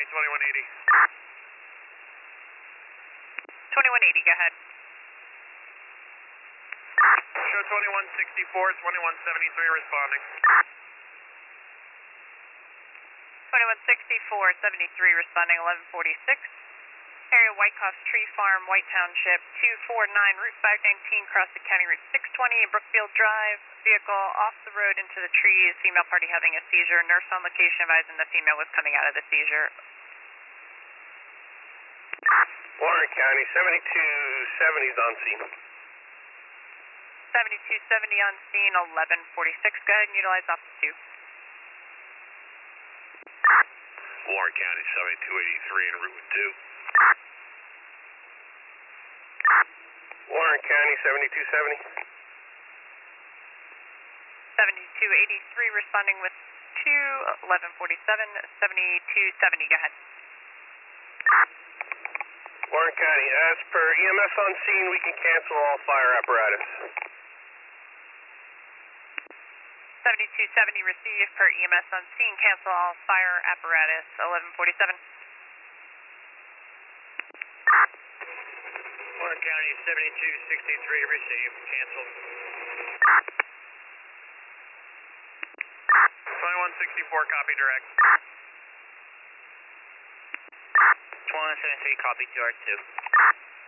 2180. 2180, go ahead. Show 2164, 2173 responding. 2164, 73 responding, 1146. Area Whitecroft Tree Farm, White Township, 249, Route 519, cross the County Route 620, Brookfield Drive. Vehicle off the road into the trees, female party having a seizure. Nurse on location advising the female was coming out of the seizure. Warren County, 7270 is on scene. 7270 on scene, 1146. Go ahead and utilize Office 2. Warren County, 7283 en route with 2. Warren County, 7270. 7283 responding with 2, 1147, 7270, go ahead. Warren County, as per EMS on scene, we can cancel all fire apparatus. 7270 received per EMS on scene, cancel all fire apparatus, 1147. Warren County, 7263 received, cancel. 2164, copy direct. 2173, copy to R2.